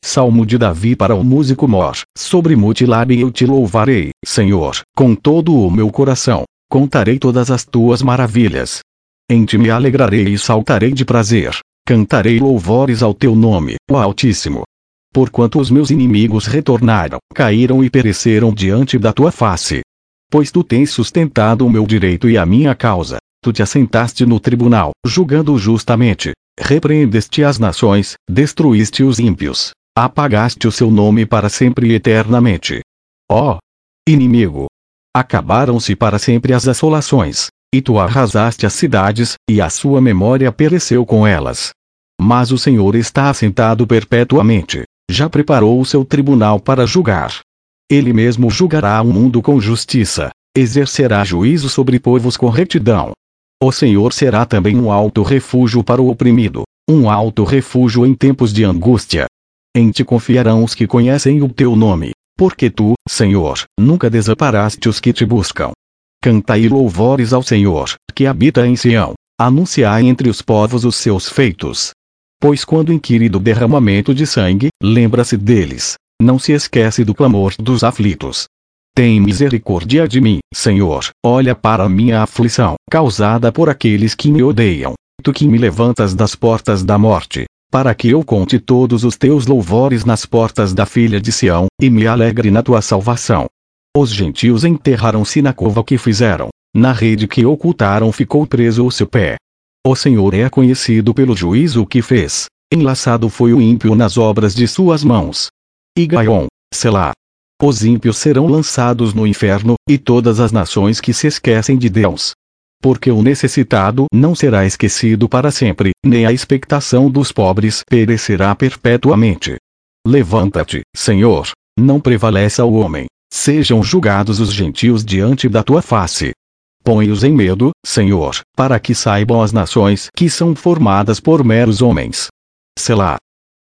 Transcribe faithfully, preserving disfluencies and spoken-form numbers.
Salmo de Davi para o músico mor. Sobre mutilar-me eu te louvarei, Senhor, com todo o meu coração. Contarei todas as tuas maravilhas. Em ti me alegrarei e saltarei de prazer. Cantarei louvores ao teu nome, ó Altíssimo. Porquanto os meus inimigos retornaram, caíram e pereceram diante da tua face. Pois tu tens sustentado o meu direito e a minha causa. Tu te assentaste no tribunal, julgando justamente. Repreendeste as nações, destruíste os ímpios. Apagaste o seu nome para sempre e eternamente. Ó inimigo! Acabaram-se para sempre as assolações. E tu arrasaste as cidades, e a sua memória pereceu com elas. Mas o Senhor está assentado perpetuamente. Já preparou o seu tribunal para julgar. Ele mesmo julgará o mundo com justiça. Exercerá juízo sobre povos com retidão. O Senhor será também um alto refúgio para o oprimido, um alto refúgio em tempos de angústia. Em ti confiarão os que conhecem o teu nome, porque tu, Senhor, nunca desamparaste os que te buscam. Cantai louvores ao Senhor, que habita em Sião. Anunciai entre os povos os seus feitos. Pois quando inquire do derramamento de sangue, lembra-se deles. Não se esquece do clamor dos aflitos. Tem misericórdia de mim, Senhor, olha para a minha aflição, causada por aqueles que me odeiam. Tu que me levantas das portas da morte, para que eu conte todos os teus louvores nas portas da filha de Sião, e me alegre na tua salvação. Os gentios enterraram-se na cova que fizeram, na rede que ocultaram ficou preso o seu pé. O Senhor é conhecido pelo juízo que fez, enlaçado foi o ímpio nas obras de suas mãos. E Gaion, Selá. Os ímpios serão lançados no inferno, e todas as nações que se esquecem de Deus. Porque o necessitado não será esquecido para sempre, nem a expectação dos pobres perecerá perpetuamente. Levanta-te, Senhor, não prevaleça o homem, sejam julgados os gentios diante da tua face. Põe-os em medo, Senhor, para que saibam as nações que são formadas por meros homens. Selá.